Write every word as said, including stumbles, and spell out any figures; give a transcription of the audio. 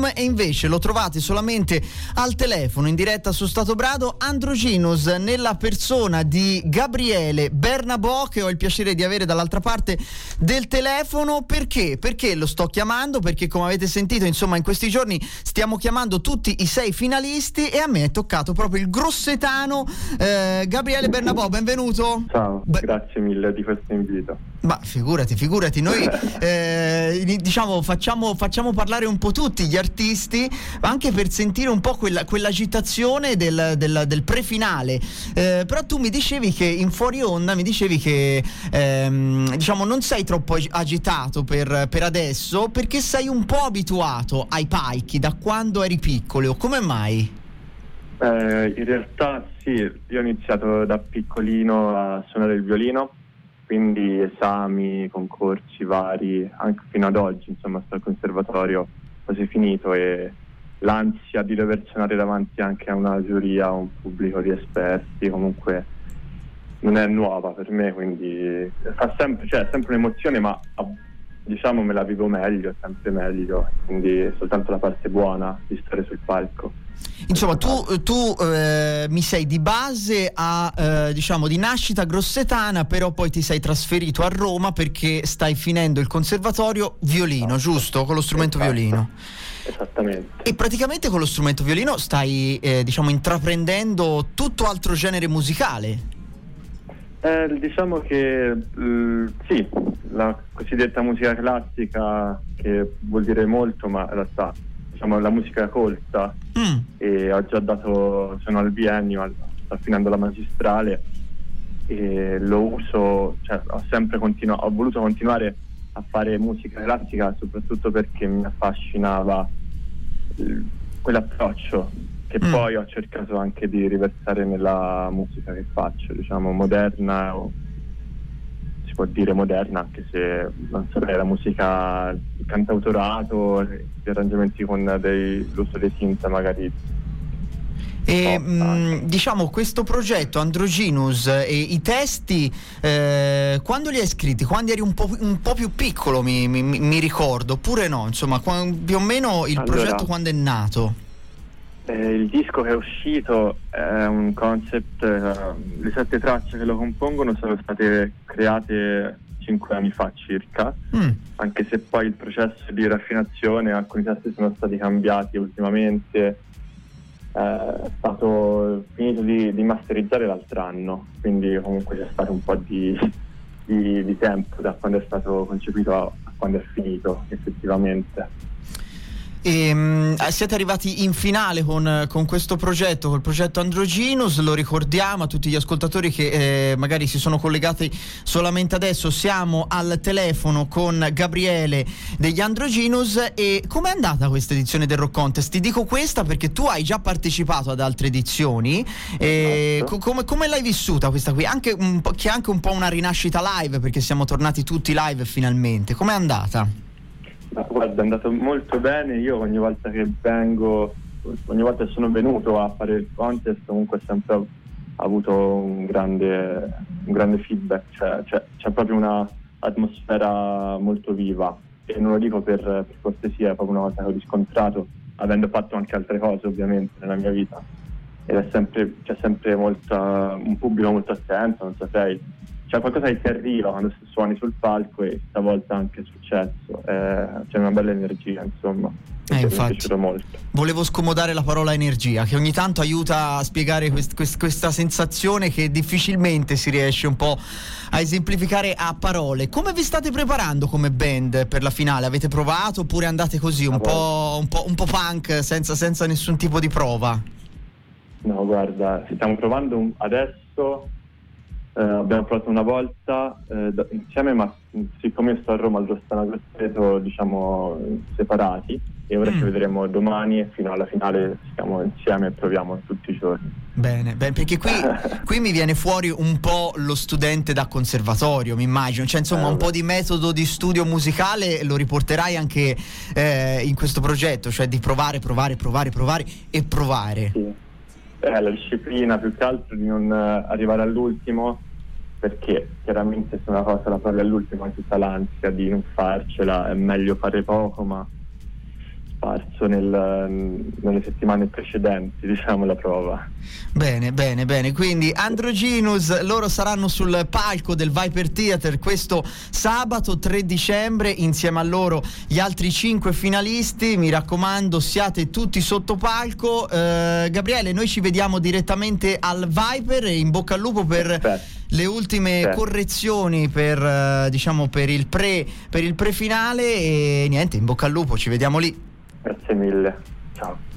album, e invece lo trovate solamente al telefono in diretta su Stato Brado. Androgynous nella persona di Gabriele Bernabò, che ho il piacere di avere dall'altra parte del telefono. Perché? Perché lo sto chiamando? Perché, come avete sentito, insomma, in questi giorni stiamo chiamando tutti i sei finalisti e a me è toccato proprio il grossetano eh, Gabriele Bernabò. Benvenuto. Ciao, Beh, grazie mille di questo invito. Ma figurati, figurati, noi eh, diciamo facciamo, facciamo parlare un po' tutti gli artisti, anche per sentire un po' quella, quell'agitazione del, del, del prefinale. Eh, però tu mi dicevi che in fuori onda mi dicevi che ehm, diciamo non sei troppo agitato per, per adesso, perché sei un po' abituato ai palchi da quando eri piccolo. Come mai? Eh, in realtà sì, io ho iniziato da piccolino a suonare il violino, quindi esami, concorsi vari, anche fino ad oggi, insomma, sto al conservatorio quasi finito, e l'ansia di dover suonare davanti anche a una giuria, a un pubblico di esperti, comunque non è nuova per me, quindi fa sempre, cioè, è sempre un'emozione, ma diciamo me la vivo meglio, è sempre meglio, quindi è soltanto la parte buona di stare sul palco. Insomma, tu, tu eh, mi sei di base a eh, diciamo di nascita grossetana, però poi ti sei trasferito a Roma perché stai finendo il conservatorio violino, giusto? Con lo strumento Esatto. violino. Esattamente. E praticamente con lo strumento violino stai eh, diciamo intraprendendo tutto altro genere musicale. Eh, diciamo che eh, sì, la cosiddetta musica classica, che vuol dire molto, ma in realtà diciamo la musica colta, mm. e ho già dato, sono al biennio, sto finendo la magistrale e lo uso, cioè ho sempre continuato, ho voluto continuare a fare musica classica soprattutto perché mi affascinava il, quell'approccio che mm. poi ho cercato anche di riversare nella musica che faccio, diciamo moderna, o si può dire moderna, anche se non saprei, la musica, il cantautorato, gli arrangiamenti con dei, l'uso dei synth magari. E mh, diciamo questo progetto Androgynous e i testi eh, quando li hai scritti? Quando eri un po', un po' più piccolo, mi, mi, mi ricordo, oppure no? Insomma, quando, più o meno il allora, progetto quando è nato? Eh, il disco che è uscito è un concept, eh, le sette tracce che lo compongono sono state create cinque anni fa circa, mm. anche se poi il processo di raffinazione, alcuni testi sono stati cambiati ultimamente, eh, è stato finito di, di masterizzare l'altro anno, quindi comunque c'è stato un po' di, di, di tempo da quando è stato concepito a, a quando è finito effettivamente. E, mh, siete arrivati in finale con, con questo progetto, col progetto Androgynous. Lo ricordiamo a tutti gli ascoltatori che eh, magari si sono collegati solamente adesso. Siamo al telefono con Gabriele degli Androgynous. E com'è andata questa edizione del Rock Contest? Ti dico questa perché tu hai già partecipato ad altre edizioni. E co- come, come l'hai vissuta questa qui? Anche un po', che è anche un po' una rinascita live, perché siamo tornati tutti live finalmente. Com'è andata? Guarda, è andato molto bene. Io ogni volta che vengo, ogni volta che sono venuto a fare il contest, comunque ho sempre avuto un grande, un grande feedback, cioè, cioè c'è proprio una atmosfera molto viva, e non lo dico per, per cortesia, è proprio una cosa che ho riscontrato avendo fatto anche altre cose ovviamente nella mia vita, ed è sempre, c'è sempre molta, un pubblico molto attento, non saprei, c'è qualcosa che ti arriva quando suoni sul palco, e stavolta anche è successo, eh, c'è una bella energia, insomma. Eh, infatti, mi è piaciuto molto. Volevo scomodare la parola energia, che ogni tanto aiuta a spiegare quest, quest, questa sensazione che difficilmente si riesce un po' a esemplificare a parole. Come vi state preparando come band per la finale? Avete provato oppure andate così un, po', un, po', un po' punk, senza, senza nessun tipo di prova? No, guarda, stiamo provando un, adesso. Eh, abbiamo provato una volta eh, da, insieme, ma siccome io sto a Roma, loro stanno a Grosseto, diciamo separati, e ora mm. ci vedremo domani, e fino alla finale stiamo insieme e proviamo tutti i giorni. Bene, bene, perché qui, qui mi viene fuori un po' lo studente da conservatorio, mi immagino, cioè insomma eh, un po' di metodo di studio musicale lo riporterai anche eh, in questo progetto, cioè di provare, provare, provare, provare e provare. Sì. Eh, la disciplina più che altro di non uh, arrivare all'ultimo, perché chiaramente se una cosa la provi all'ultimo hai tutta l'ansia di non farcela, è meglio fare poco, ma apparso nel, nelle settimane precedenti, diciamo, la prova. Bene, bene, bene. Quindi Androgynous, loro saranno sul palco del Viper Theatre questo sabato tre dicembre, insieme a loro gli altri cinque finalisti. Mi raccomando, siate tutti sotto palco. Eh, Gabriele, noi ci vediamo direttamente al Viper e in bocca al lupo per Perfetto. le ultime Perfetto. correzioni per, eh, diciamo, per il pre per il prefinale, e niente, in bocca al lupo, ci vediamo lì. Grazie mille, ciao.